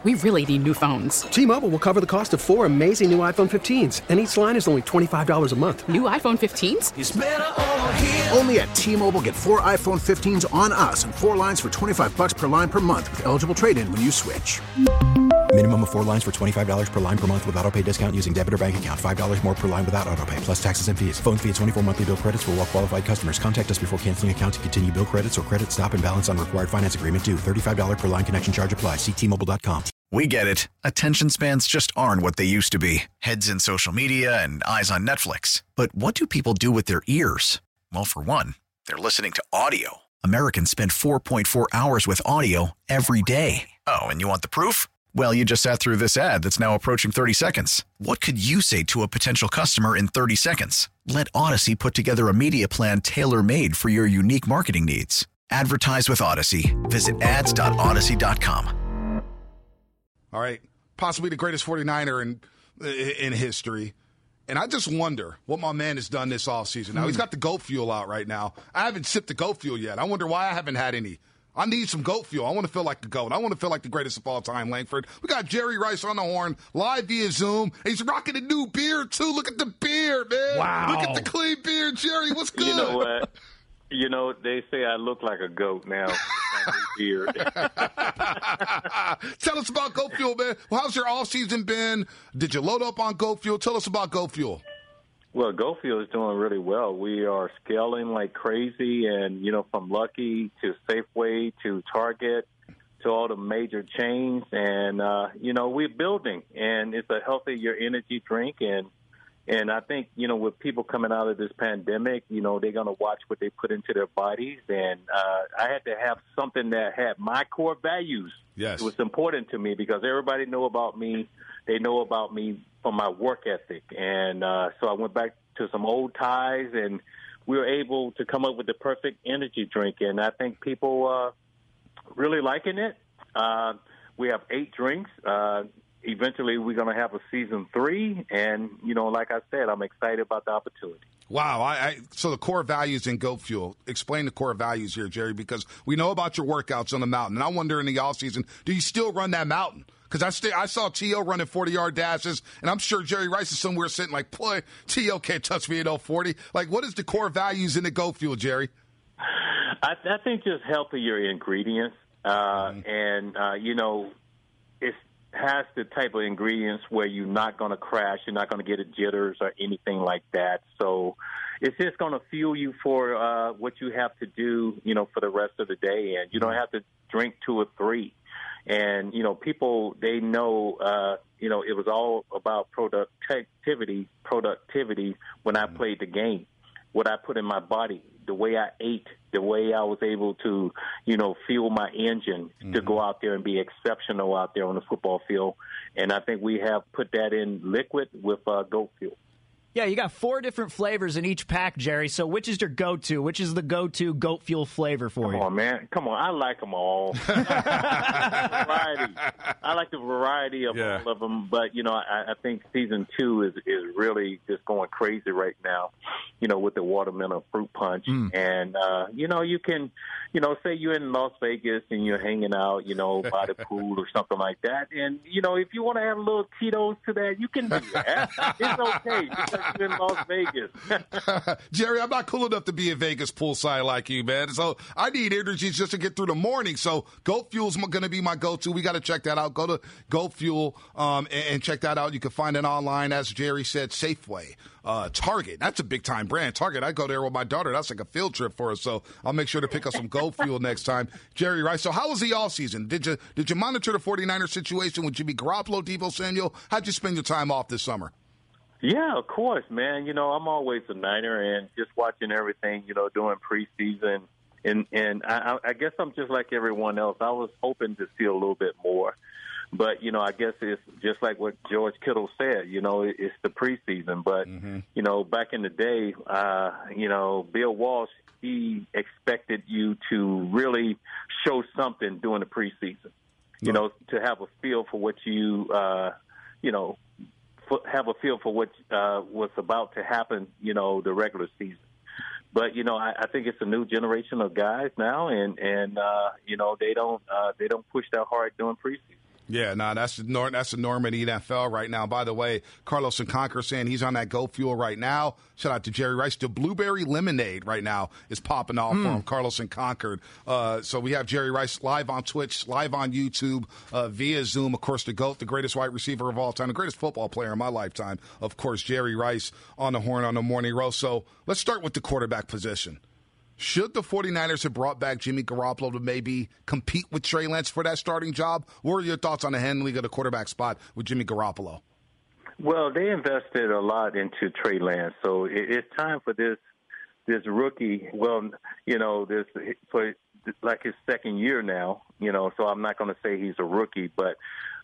We really need new phones. T-Mobile will cover the cost of 4 amazing new iPhone 15s, and each line is only $25 a month. New iPhone 15s? It's better over here. Only at T-Mobile, get 4 iPhone 15s on us and 4 lines for $25 per line per month with eligible trade-in when you switch. Minimum of 4 lines for $25 per line per month with autopay discount using debit or bank account. $5 more per line without autopay, plus taxes and fees. Phone fee at 24 monthly bill credits for well-qualified customers. Contact us before canceling account to continue bill credits or credit stop and balance on required finance agreement due. $35 per line connection charge applies. See T-Mobile.com. We get it. Attention spans just aren't what they used to be. Heads in social media and eyes on Netflix. But what do people do with their ears? Well, for one, they're listening to audio. Americans spend 4.4 hours with audio every day. Oh, and you want the proof? Well, you just sat through this ad that's now approaching 30 seconds. What could you say to a potential customer in 30 seconds? Let Odyssey put together a media plan tailor-made for your unique marketing needs. Advertise with Odyssey. Visit ads.odyssey.com. All right, possibly the greatest 49er in history. And I just wonder what my man has done this offseason. Now, he's got the goat fuel out right now. I haven't sipped the goat fuel yet. I wonder why I haven't had any. I need some goat fuel. I want to feel like the GOAT. I want to feel like the greatest of all time, Langford. We got Jerry Rice on the horn, live via Zoom. He's rocking a new beard, too. Look at the beard, man. Wow. Look at the clean beard. Jerry, what's good? You know what? You know, they say I look like a goat now. Beard. Tell us about Goat Fuel, man. Well, how's your offseason been? Did you load up on Goat Fuel? Tell us about Goat Fuel. Well, Goat Fuel is doing really well. We are scaling like crazy, and, you know, from Lucky to Safeway to Target to all the major chains. And, you know, we're building, and it's a healthier energy drink. And I think, you know, with people coming out of this pandemic, you know, they're going to watch what they put into their bodies. And I had to have something that had my core values. Yes. It was important to me because everybody know about me. They know about me from my work ethic. And so I went back to some old ties, and we were able to come up with the perfect energy drink. And I think people really liking it. We have 8 drinks. Eventually, we're going to have a season 3, and, you know, like I said, I'm excited about the opportunity. Wow. So the core values in Goat Fuel. Explain the core values here, Jerry, because we know about your workouts on the mountain. And I wonder in the offseason, do you still run that mountain? Because I saw T.O. running 40-yard dashes, and I'm sure Jerry Rice is somewhere sitting like, boy, T.O. can't touch me at 40. Like, what is the core values in the Goat Fuel, Jerry? I think just healthier ingredients. And, you know, it has the type of ingredients where you're not going to crash, you're not going to get a jitters or anything like that. So it's just going to fuel you for what you have to do, you know, for the rest of the day. And you don't have to drink 2 or 3. And, you know, people, they know, you know, it was all about productivity when I played the game, what I put in my body, the way I ate, the way I was able to, you know, fuel my engine to go out there and be exceptional out there on the football field. And I think we have put that in liquid with Goat Fuel. Yeah, you got 4 different flavors in each pack, Jerry. So which is your go-to? Which is the go-to Goat Fuel flavor for you? Come on, man. Come on. I like them all. Variety. I like the variety of all of them. But, you know, I think season 2 is really just going crazy right now, you know, with the watermelon fruit punch. And, you know, you can, you know, say you're in Las Vegas and you're hanging out, you know, by the pool or something like that. And, you know, if you want to add a little Tito's to that, you can do that. It's okay because you're in Las Vegas. Jerry, I'm not cool enough to be in Vegas poolside like you, man. So I need energy just to get through the morning. So Goat Fuel's going to be my go-to. We got to check that out. Go to Goat Fuel and check that out. You can find it online, as Jerry said, Safeway. Target, that's a big-time brand. Target, I go there with my daughter. That's like a field trip for us, so I'll make sure to pick up some Goat Fuel next time. Jerry Rice, so how was the offseason? Did you monitor the 49er situation with Jimmy Garoppolo, Deebo Samuel? How'd you spend your time off this summer? Yeah, of course, man. You know, I'm always a Niner, and just watching everything, you know, during preseason. And I guess I'm just like everyone else. I was hoping to see a little bit more. But, you know, I guess it's just like what George Kittle said, you know, it's the preseason. But, you know, back in the day, you know, Bill Walsh, he expected you to really show something during the preseason, you know, to have a feel for what you, you know, have a feel for what was about to happen, you know, the regular season. But, you know, I think it's a new generation of guys now, and you know, they don't push that hard during preseason. Yeah, no, that's the norm in the NFL right now. By the way, Carlos and Conquer saying he's on that Go Fuel right now. Shout out to Jerry Rice. The blueberry lemonade right now is popping off for him, Carlos and Conquered. So we have Jerry Rice live on Twitch, live on YouTube, via Zoom. Of course, the GOAT, the greatest wide receiver of all time, the greatest football player in my lifetime. Of course, Jerry Rice on the horn on the morning row. So let's start with the quarterback position. Should the 49ers have brought back Jimmy Garoppolo to maybe compete with Trey Lance for that starting job? What are your thoughts on the handling of the quarterback spot with Jimmy Garoppolo? Well, they invested a lot into Trey Lance, so it's time for this rookie. Well, this for like his second year now. So I'm not going to say he's a rookie, but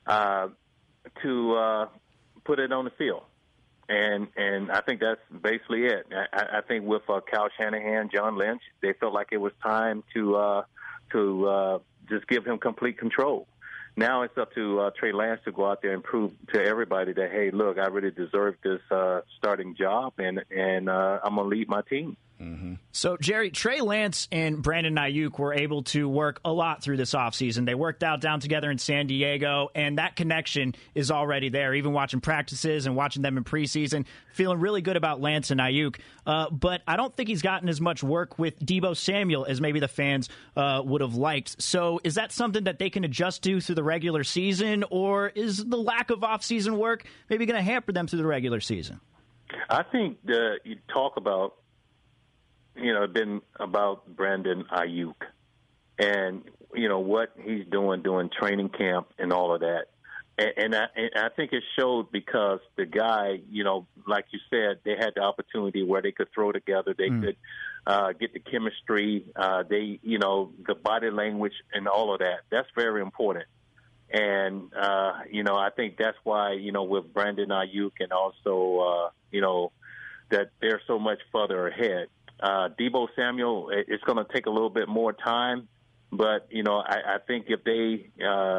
to put it on the field. And I think that's basically it. I think with Kyle Shanahan, John Lynch, they felt like it was time to just give him complete control. Now it's up to Trey Lance to go out there and prove to everybody that, hey, look, I really deserve this starting job, and I'm going to lead my team. Mm-hmm. So, Jerry, Trey Lance and Brandon Ayuk were able to work a lot through this offseason. They worked out down together in San Diego, and that connection is already there. Even watching practices and watching them in preseason, feeling really good about Lance and Ayuk. But I don't think he's gotten as much work with Deebo Samuel as maybe the fans would have liked. So is that something that they can adjust to through the regular season, or is the lack of offseason work maybe going to hamper them through the regular season? I think you talk about been about Brandon Ayuk and, what he's doing training camp and all of that. And I think it showed because the guy, like you said, they had the opportunity where they could throw together. They could get the chemistry, the body language and all of that. That's very important. And, I think that's why, with Brandon Ayuk and also, that they're so much further ahead. Deebo Samuel, it's going to take a little bit more time, but I think if they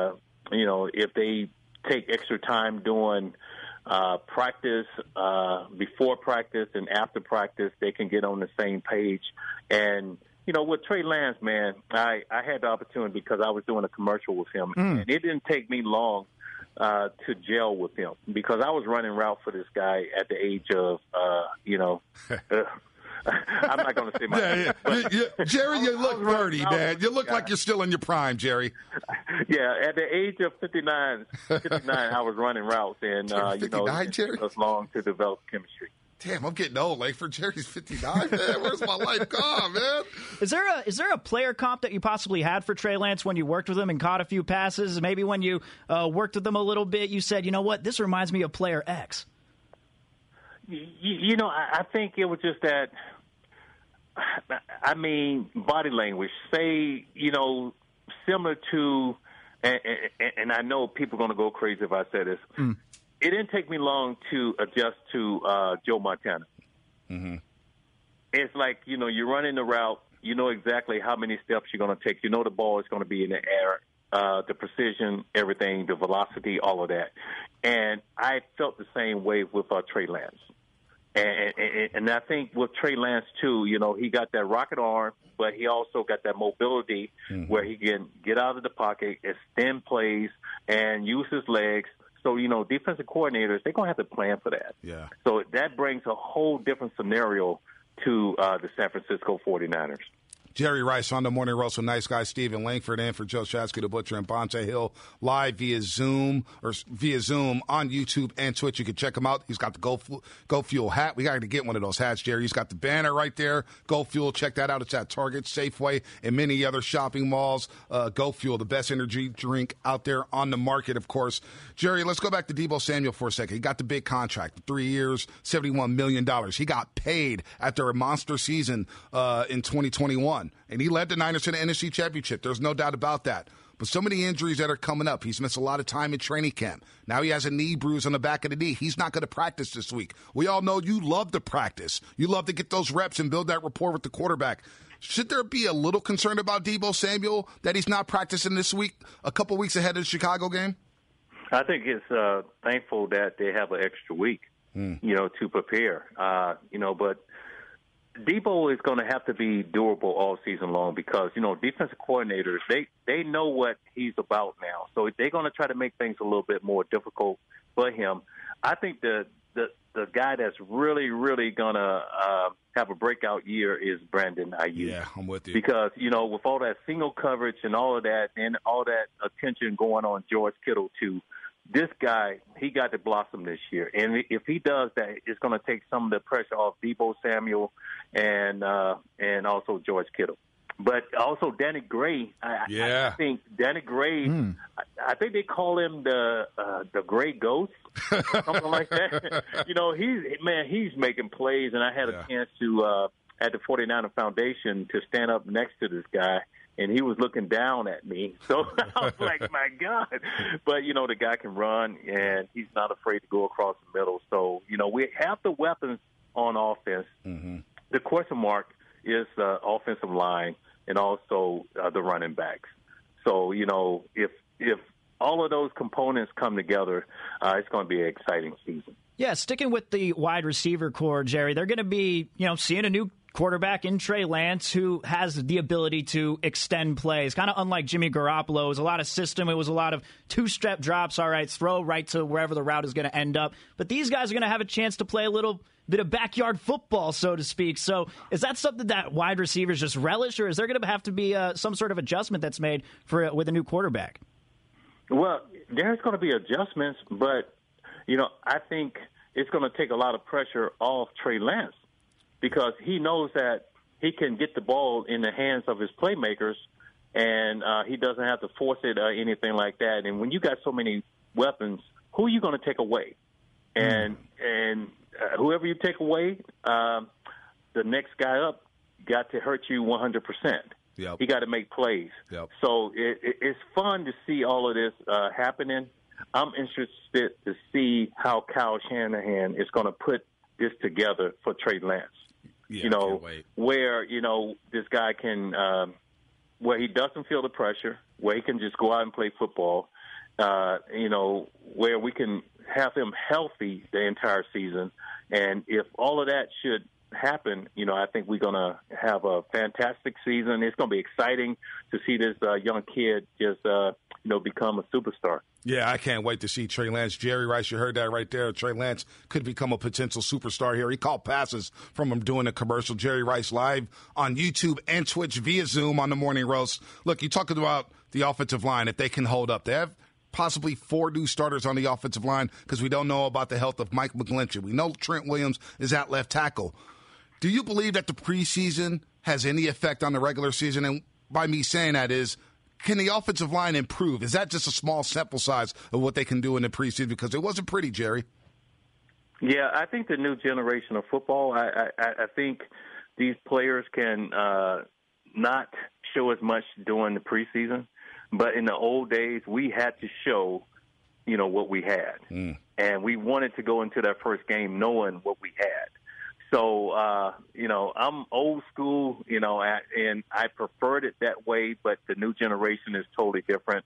take extra time doing practice, before practice and after practice, they can get on the same page. And with Trey Lance, man, I had the opportunity because I was doing a commercial with him, and it didn't take me long to gel with him because I was running route for this guy at the age of I'm not going to say my name. Jerry, you look 30, man. You look like you're still in your prime, Jerry. Yeah, at the age of 59, I was running routes, and 59, Jerry? It was long to develop chemistry. Damn, I'm getting old. Like for Jerry's 59, man. Where's my life gone, man? Is there a player comp that you possibly had for Trey Lance when you worked with him and caught a few passes? Maybe when you worked with him a little bit, you said, you know what, this reminds me of player X. I think it was just that, body language. Say, similar to, and I know people are going to go crazy if I say this. It didn't take me long to adjust to Joe Montana. Mm-hmm. It's like, you're running the route. You know exactly how many steps you're going to take. You know the ball is going to be in the air. The precision, everything, the velocity, all of that. And I felt the same way with Trey Lance. And I think with Trey Lance, too, he got that rocket arm, but he also got that mobility where he can get out of the pocket, extend plays, and use his legs. So, defensive coordinators, they're going to have to plan for that. Yeah. So that brings a whole different scenario to the San Francisco 49ers. Jerry Rice on the morning roast with nice guy Stephen Langford in for Joe Shasky, the Butcher, and Bonte Hill live via Zoom on YouTube and Twitch. You can check him out. He's got the Go Fuel hat. We got to get one of those hats, Jerry. He's got the banner right there. Go Fuel. Check that out. It's at Target, Safeway, and many other shopping malls. Go Fuel, the best energy drink out there on the market, of course. Jerry, let's go back to Deebo Samuel for a second. He got the big contract, 3 years, $71 million. He got paid after a monster season in 2021. And he led the Niners to the NFC Championship. There's no doubt about that. But so many injuries that are coming up. He's missed a lot of time in training camp. Now he has a knee bruise on the back of the knee. He's not going to practice this week. We all know you love to practice. You love to get those reps and build that rapport with the quarterback. Should there be a little concern about Deebo Samuel that he's not practicing this week, a couple weeks ahead of the Chicago game? I think it's thankful that they have an extra week, to prepare. But Debo is going to have to be durable all season long because, defensive coordinators, they know what he's about now. So they're going to try to make things a little bit more difficult for him. I think the guy that's really, really going to have a breakout year is Brandon Ayuk. Yeah, I'm with you. Because, with all that single coverage and all of that and all that attention going on George Kittle too, this guy, he got to blossom this year. And if he does that, it's going to take some of the pressure off Deebo Samuel and also George Kittle. But also Danny Gray. I think Danny Gray, I think they call him the Gray Ghost, or something like that. He's making plays, and I had a chance to at the 49er Foundation to stand up next to this guy. And he was looking down at me. So I was like, my God. But, the guy can run, and he's not afraid to go across the middle. So, we have the weapons on offense. Mm-hmm. The question mark is the offensive line and also the running backs. So, if all of those components come together, it's going to be an exciting season. Yeah, sticking with the wide receiver core, Jerry, they're going to be, seeing a new quarterback in Trey Lance who has the ability to extend plays, kind of unlike Jimmy Garoppolo. It was a lot of system. It was a lot of two-step drops. All right, throw right to wherever the route is going to end up. But these guys are going to have a chance to play a little bit of backyard football, so to speak. So is that something that wide receivers just relish, or is there going to have to be some sort of adjustment that's made with a new quarterback? Well, there's going to be adjustments, but, I think it's going to take a lot of pressure off Trey Lance, because he knows that he can get the ball in the hands of his playmakers, and he doesn't have to force it or anything like that. And when you got so many weapons, who are you going to take away? And whoever you take away, the next guy up got to hurt you 100%. Yep. He got to make plays. Yep. So it's fun to see all of this happening. I'm interested to see how Kyle Shanahan is going to put this together for Trey Lance. Yeah, where, this guy can, where he doesn't feel the pressure, where he can just go out and play football, where we can have him healthy the entire season. And if all of that should happen, I think we're going to have a fantastic season. It's going to be exciting to see this young kid just, become a superstar. Yeah, I can't wait to see Trey Lance. Jerry Rice, you heard that right there. Trey Lance could become a potential superstar here. He caught passes from him doing a commercial. Jerry Rice live on YouTube and Twitch via Zoom on the Morning Roast. Look, you're talking about the offensive line, if they can hold up. They have possibly 4 new starters on the offensive line because we don't know about the health of Mike McGlinchey. We know Trent Williams is at left tackle. Do you believe that the preseason has any effect on the regular season? And by me saying that is, can the offensive line improve? Is that just a small sample size of what they can do in the preseason? Because it wasn't pretty, Jerry. Yeah, I think the new generation of football, I think these players can not show as much during the preseason. But in the old days, we had to show, what we had. And we wanted to go into that first game knowing what we had. So, I'm old school, and I preferred it that way, but the new generation is totally different.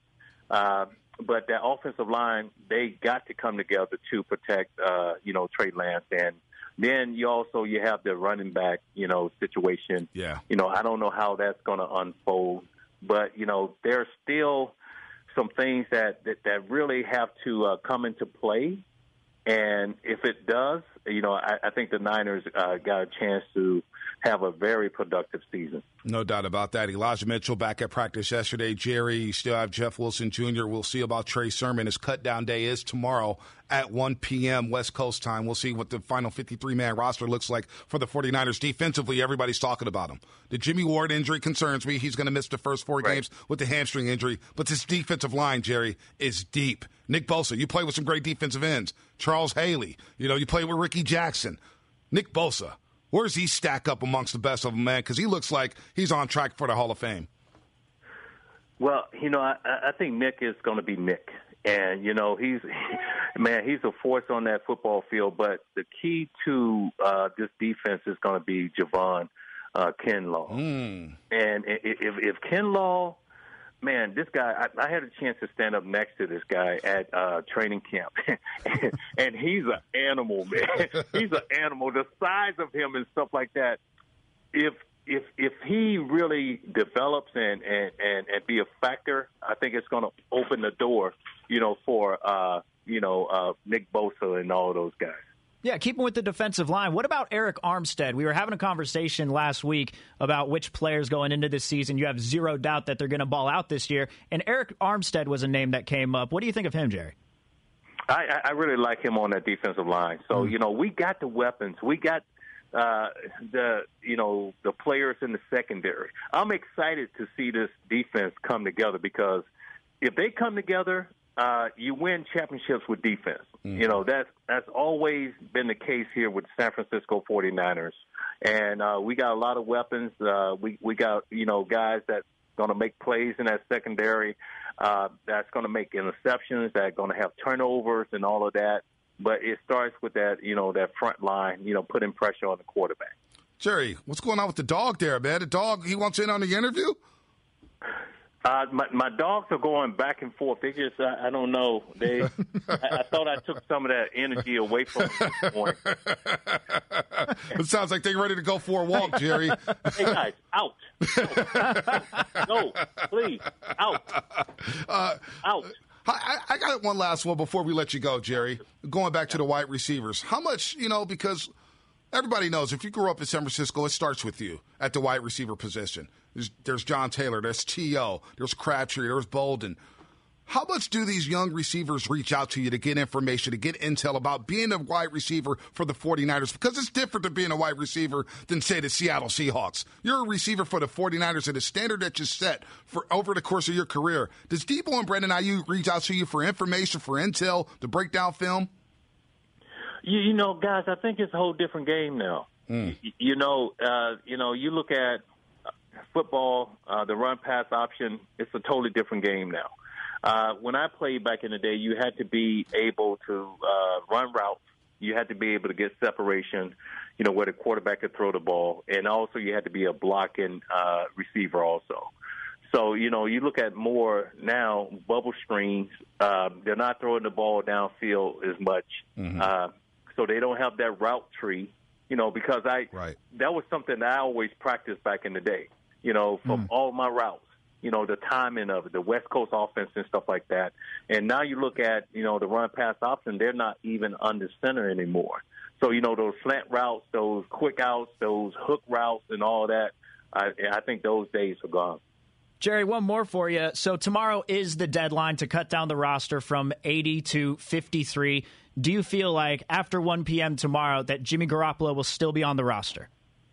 But that offensive line, they got to come together to protect, Trey Lance. And then you have the running back, situation. Yeah. I don't know how that's going to unfold, but, there's still some things that really have to come into play. And if it does, I think the Niners got a chance to have a very productive season. No doubt about that. Elijah Mitchell back at practice yesterday. Jerry, you still have Jeff Wilson Jr. We'll see about Trey Sermon. His cut-down day is tomorrow at 1 p.m. West Coast time. We'll see what the final 53-man roster looks like for the 49ers. Defensively, everybody's talking about him. The Jimmy Ward injury concerns me. He's going to miss the first 4 games with the hamstring injury. But this defensive line, Jerry, is deep. Nick Bosa, you play with some great defensive ends. Charles Haley, you play with Ricky Jackson. Nick Bosa, where does he stack up amongst the best of them, man? Because he looks like he's on track for the Hall of Fame. Well, I think Nick is going to be Nick. And, he's a force on that football field. But the key to this defense is going to be Javon Kinlaw. And if Kinlaw, man, this guy, I had a chance to stand up next to this guy at training camp. And he's an animal, man. He's an animal. The size of him and stuff like that. if he really develops and be a factor, I think it's going to open the door, for Nick Bosa and all of those guys. Yeah, keeping with the defensive line, what about Eric Armstead? We were having a conversation last week about which players going into this season you have zero doubt that they're going to ball out this year, and Eric Armstead was a name that came up. What do you think of him, Jerry? I really like him on that defensive line. So, we got the weapons. We got the players in the secondary. I'm excited to see this defense come together because if they come together, you win championships with defense. That's always been the case here with San Francisco 49ers. And we got a lot of weapons. We got, guys that's going to make plays in that secondary, that's going to make interceptions, that's going to have turnovers and all of that. But it starts with that, that front line, putting pressure on the quarterback. Jerry, what's going on with the dog there, man? The dog, he wants in on the interview? My dogs are going back and forth. They just, I don't know. I thought I took some of that energy away from them this morning. It sounds like they're ready to go for a walk, Jerry. Hey, guys, out. No, please, out. Out. I got one last one before we let you go, Jerry. Going back to the wide receivers. How much, because everybody knows if you grew up in San Francisco, it starts with you at the wide receiver position. There's John Taylor, there's T.O., there's Crabtree, there's Bolden. How much do these young receivers reach out to you to get information, to get intel about being a wide receiver for the 49ers? Because it's different than being a wide receiver than, say, the Seattle Seahawks. You're a receiver for the 49ers, and the standard that you set for over the course of your career. Does Debo and Brandon Ayuk reach out to you for information, for intel, to break down film? Guys, I think it's a whole different game now. You look at football, the run-pass option, it's a totally different game now. When I played back in the day, you had to be able to run routes. You had to be able to get separation, where the quarterback could throw the ball. And also you had to be a blocking receiver also. So, you look at more now, bubble screens. They're not throwing the ball downfield as much. So they don't have that route tree, because that was something that I always practiced back in the day, from all my routes. The timing of it, the West Coast offense and stuff like that. And now you look at, the run-pass option, they're not even under center anymore. So, those slant routes, those quick outs, those hook routes and all that, I think those days are gone. Jerry, one more for you. So tomorrow is the deadline to cut down the roster from 80 to 53. Do you feel like after 1 p.m. tomorrow that Jimmy Garoppolo will still be on the roster?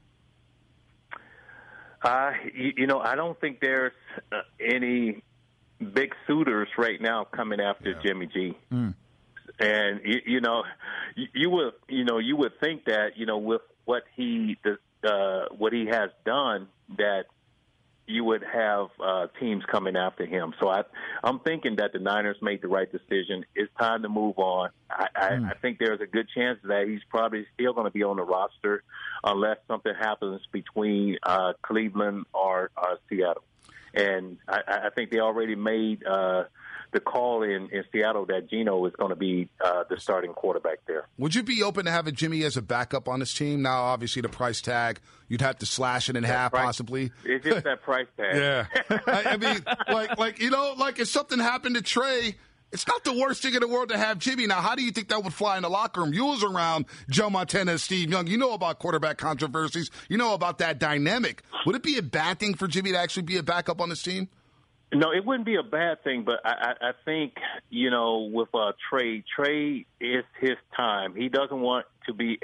I don't think there's any big suitors right now coming after Jimmy G. And you would think that with what he has done that you would have teams coming after him. So I'm thinking that the Niners made the right decision. It's time to move on. I think there's a good chance that he's probably still going to be on the roster unless something happens between Cleveland or Seattle. And I think they already made the call in Seattle that Geno is going to be the starting quarterback there. Would you be open to having Jimmy as a backup on this team? Now, obviously, the price tag, you'd have to slash it in half, possibly. It's just that price tag. Yeah. I mean, if something happened to Trey, it's not the worst thing in the world to have Jimmy. Now, how do you think that would fly in the locker room? You was around Joe Montana and Steve Young. You know about quarterback controversies. You know about that dynamic. Would it be a bad thing for Jimmy to actually be a backup on this team? No, it wouldn't be a bad thing, but I think, with Trey is his time. He doesn't want to be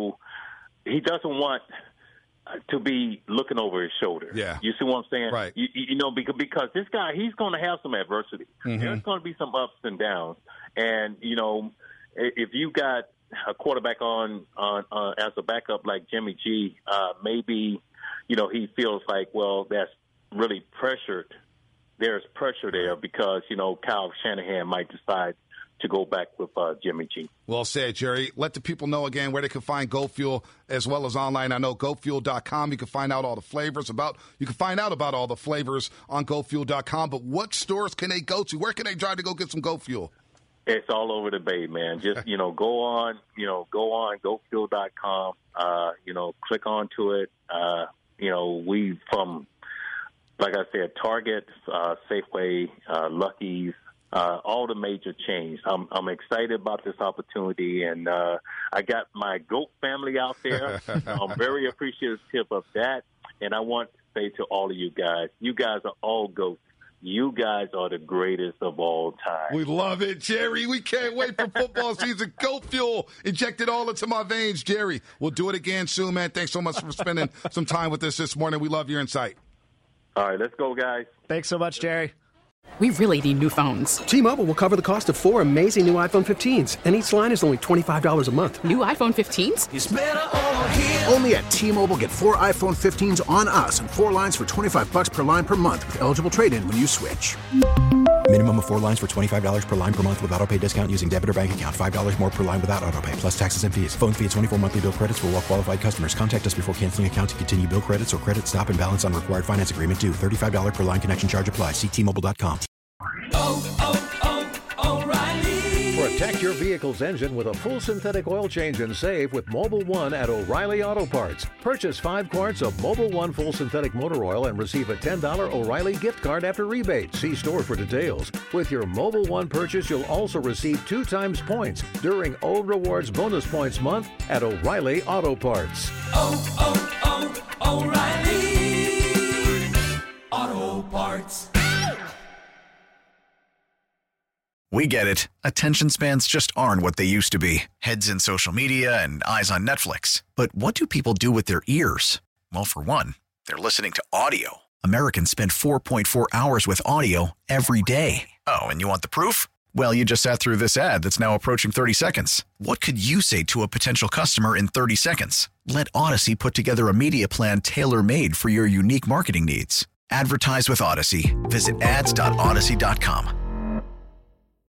looking over his shoulder. Yeah. You see what I'm saying? Right. Because this guy, he's going to have some adversity. There's going to be some ups and downs. And, if you got a quarterback on as a backup like Jimmy G, maybe, he feels like, well, that's really pressured. There's pressure there because, Kyle Shanahan might decide to go back with Jimmy G. Well said, Jerry. Let the people know again where they can find Go Fuel as well as online. I know GoFuel.com. You can find out all the flavors you can find out about all the flavors on GoFuel.com. But what stores can they go to? Where can they drive to go get some Go Fuel? It's all over the Bay, man. Just, go on GoFuel.com, click onto it. we from, like I said, Target, Safeway, Lucky's, all the major chains. I'm excited about this opportunity, and I got my GOAT family out there. I'm very appreciative of that, and I want to say to all of you guys are all GOATs. You guys are the greatest of all time. We love it, Jerry. We can't wait for football season. Goat Fuel. Inject it all into my veins, Jerry. We'll do it again soon, man. Thanks so much for spending some time with us this morning. We love your insight. All right, let's go, guys. Thanks so much, Jerry. We really need new phones. T-Mobile will cover the cost of 4 amazing new iPhone 15s, and each line is only $25 a month. New iPhone 15s? It's better over here. Only at T-Mobile, get 4 iPhone 15s on us and 4 lines for $25 per line per month with eligible trade-in when you switch. Minimum of 4 lines for $25 per line per month with autopay discount using debit or bank account. $5 more per line without autopay, plus taxes and fees. Phone fee at 24 monthly bill credits for well-qualified customers. Contact us before canceling account to continue bill credits or credit stop and balance on required finance agreement due. $35 per line connection charge applies. See T-Mobile.com. O'Reilly. Protect your vehicle's engine with a full synthetic oil change and save with Mobil 1 at O'Reilly Auto Parts. Purchase 5 quarts of Mobil 1 full synthetic motor oil and receive a $10 O'Reilly gift card after rebate. See store for details. With your Mobil 1 purchase, you'll also receive 2 times points during O Rewards Bonus Points Month at O'Reilly Auto Parts. O'Reilly Auto Parts. We get it. Attention spans just aren't what they used to be. Heads in social media and eyes on Netflix. But what do people do with their ears? Well, for one, they're listening to audio. Americans spend 4.4 hours with audio every day. Oh, and you want the proof? Well, you just sat through this ad that's now approaching 30 seconds. What could you say to a potential customer in 30 seconds? Let Odyssey put together a media plan tailor-made for your unique marketing needs. Advertise with Odyssey. Visit ads.odyssey.com.